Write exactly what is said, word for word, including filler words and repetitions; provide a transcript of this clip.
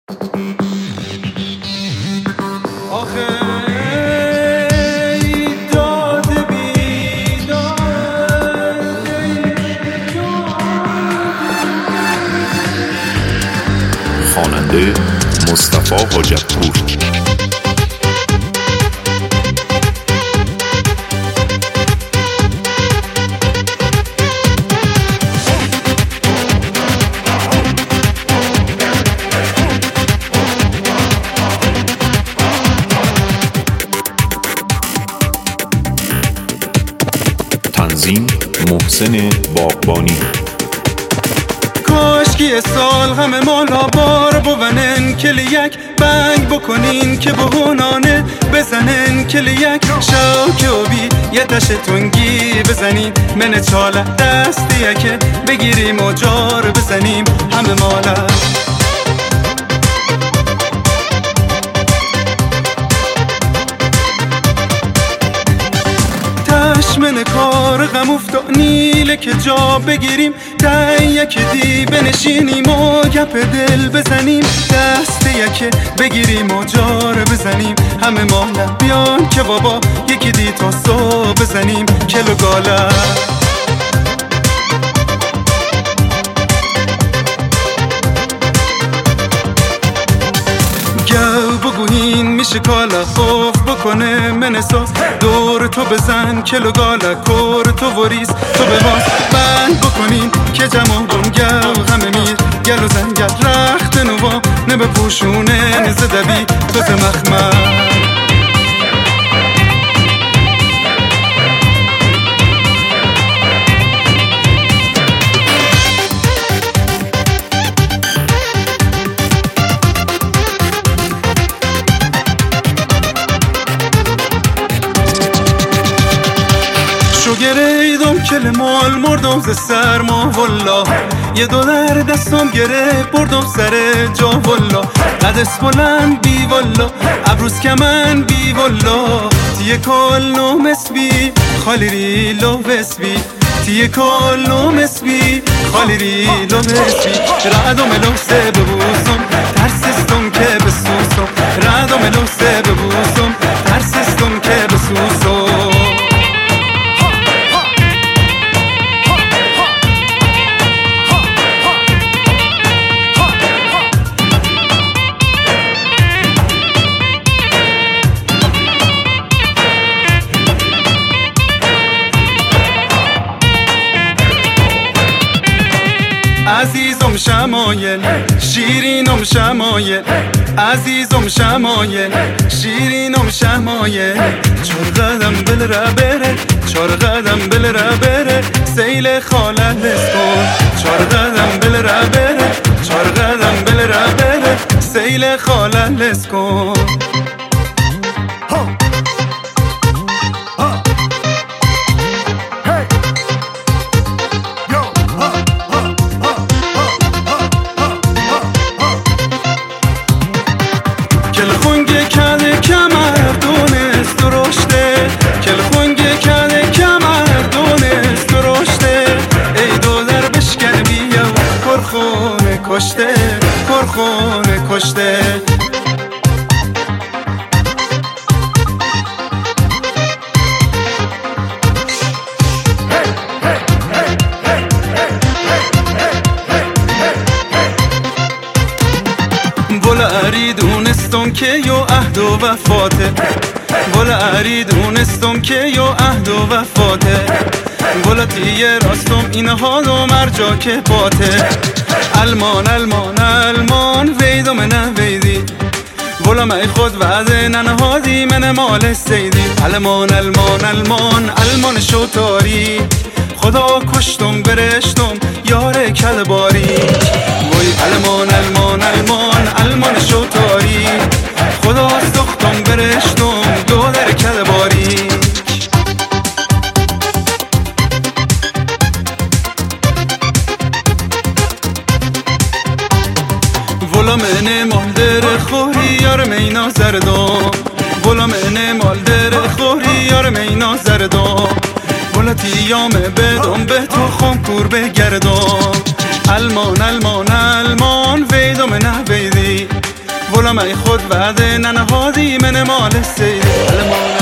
خواننده مصطفی حاجت‌پور. تنظیم محسن باغبانی. کاشکی سال همه مالا بار بونن کلیک بنگ بکنین که بهونانه بزنن کلیک شاکی و بی یه تشتونگی بزنین من چاله دستیه که بگیریم و جار بزنیم همه مالا من کار غم افتاد نیله که جا بگیریم تا یکی دی بنشینیم و گپ دل بزنیم دست یکی بگیریم و جار بزنیم همه مالا بیان که بابا یکی دی تا صبح بزنیم کلو گالا بگوین میشه کالا خوف بکنه من احساس دور تو بزن کلو گالا کور تو وریس تو بباس بند بکنین که جمعون گل همه میر گل و زنگل رخت نوا نبه پوشونه نزدبی تو زمخمه گریدم کل مال مردم ز سرما والله یه دو در دستم گره بردم سر جا والله قدس بلند بی والله عبروس کمن بی والله تیه کال نومس بی خالی ری لوس بی تیه کال نومس بی خالی ری لوس بی رعدم لوسه ببوسم ترسستم که بسوسم رعدم لوسه ببوسم ترسستم که بسوسم عزیزم شمایل شیرینم شمایل عزیزم شمایل شیرینم شمایل چار قدم بل را بره چار قدم بل را بره سیل خاله لسکن چار قدم بل را بره چار قدم بل را بره سیل خاله لسکن کشته پرخونه کشته ولا اریدونستم که یو عهد و وفاته ولا اریدونستم که یو عهد و وفاته ولا تیه راستم این حال و مرجا که باته المان المان المان ویدو من ویدی ولا مای خود وعده ننهادی من مال سیدی المان المان المان المان شوتاری خدا کشتم برشتم یار کلباری وای المان المان المان المان شوتاری خدا سختم برشتم دولر کلباری ولا من مالدر خوری یار مینا زردم ولا من مالدر خوری یار مینا زردم ولا تیام بدم به تو خون کور بگردم المان المان المان ویدم نه ویدی ولا ما خود وعده ننهادی من مال سیده